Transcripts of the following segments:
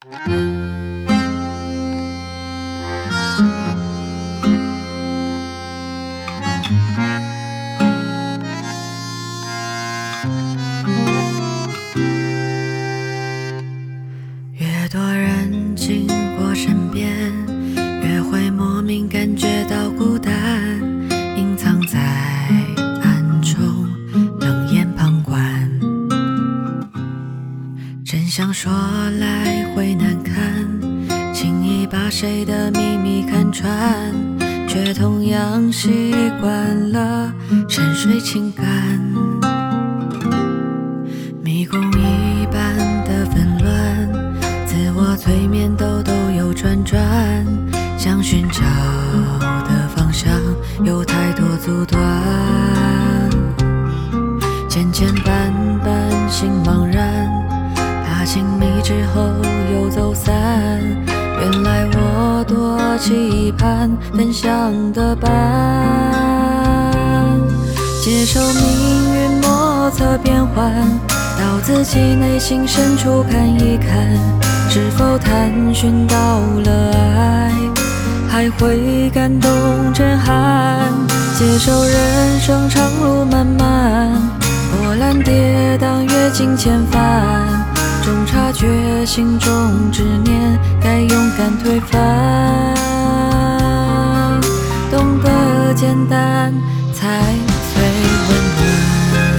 越多人经过身边，越会莫名感觉到孤单，隐藏在暗中，冷眼旁观。真相说来会难堪，轻易把谁的秘密看穿，却同样习惯了沉睡情感。迷宫一般的纷乱，自我催眠兜又转转，想寻找的方向有太多阻断，千千绊绊心茫然，爬进迷之后又走散。原来我多期盼分享的伴，接受命运莫测变幻，到自己内心深处看一看，是否探寻到了爱，还会感动震撼。接受人生长路漫漫，波澜跌宕阅尽千帆，终察觉心中执念该勇敢推翻，懂得简单才最温暖。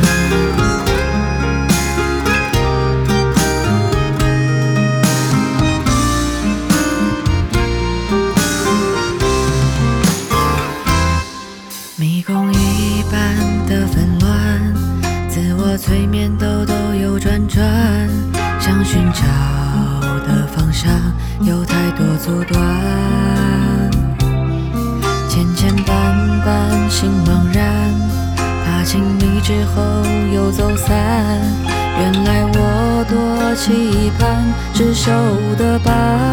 迷宫一般的纷乱，自我催眠兜又转转，想寻找的方向有太多阻断，千千绊绊心茫然，爬进迷之后又走散。原来我多期盼执手的伴，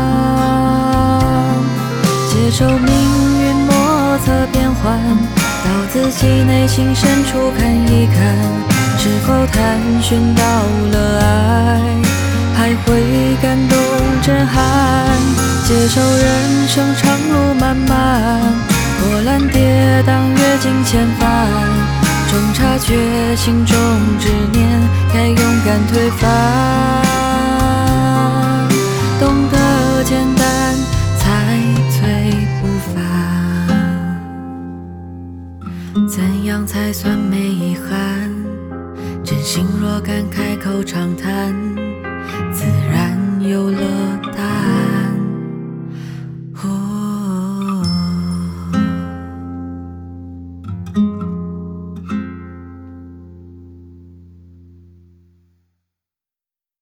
接受命运莫测变幻，到自己内心深处看一看，是否探寻到了爱，还会感动震撼。接受人生长路漫漫，波澜跌宕阅尽千帆，终察觉心中执念该勇敢推翻，懂得简单才最不凡。怎样才算没遗憾？真心若敢开口长谈，自然有了答案。哦